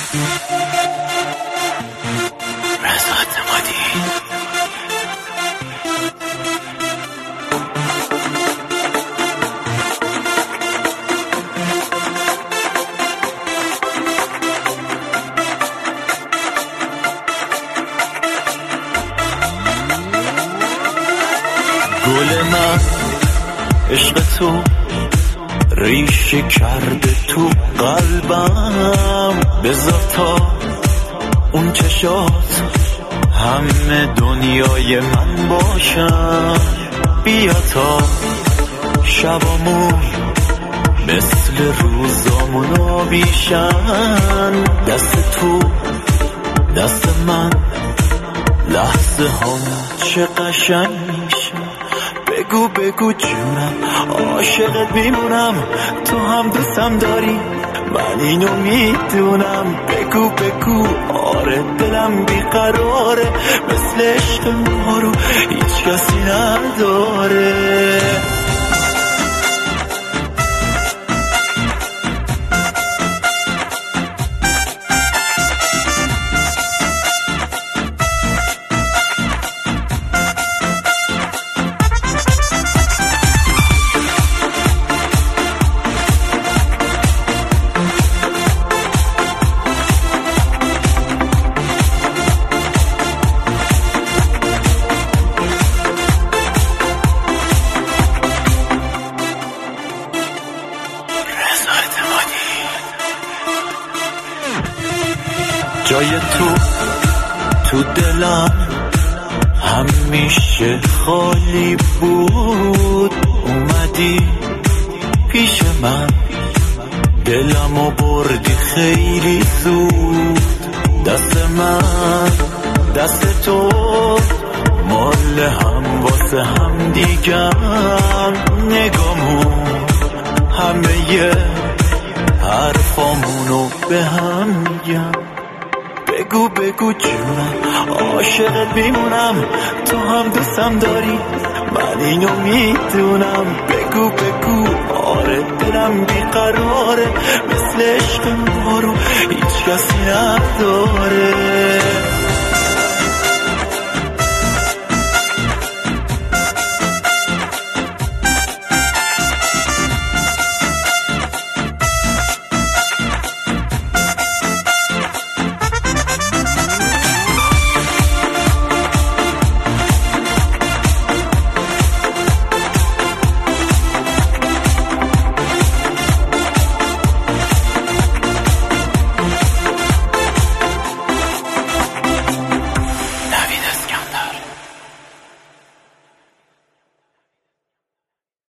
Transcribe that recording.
گل من عشق تو ریشه کرده تو قلبم، بذار تا اون چشات همه دنیای من باشم. بیا تا شبامون مثل روزامون آبیشن، دست تو دست من لحظه هم چه قشنگ میشه. بگو بگو جونم عاشقت میمونم، تو هم دوستم داری من اینو میدونم. بگو بگو آره دلم بیقراره، مثل عشق ما رو هیچ کسی نداره. جای تو دلم همیشه خالی بود، اومدی پیش من دلمو بردی خیلی زود. دست من دست تو مال هم واسه هم دیگم، نگامون همه حرفامونو به هم میگم. بگو بگو جونم عاشقت میمونم، تو هم دوستم داری من اینو میدونم. بگو بگو آره دلم بیقراره، مثل عشق ما رو هیچ کسی نداره.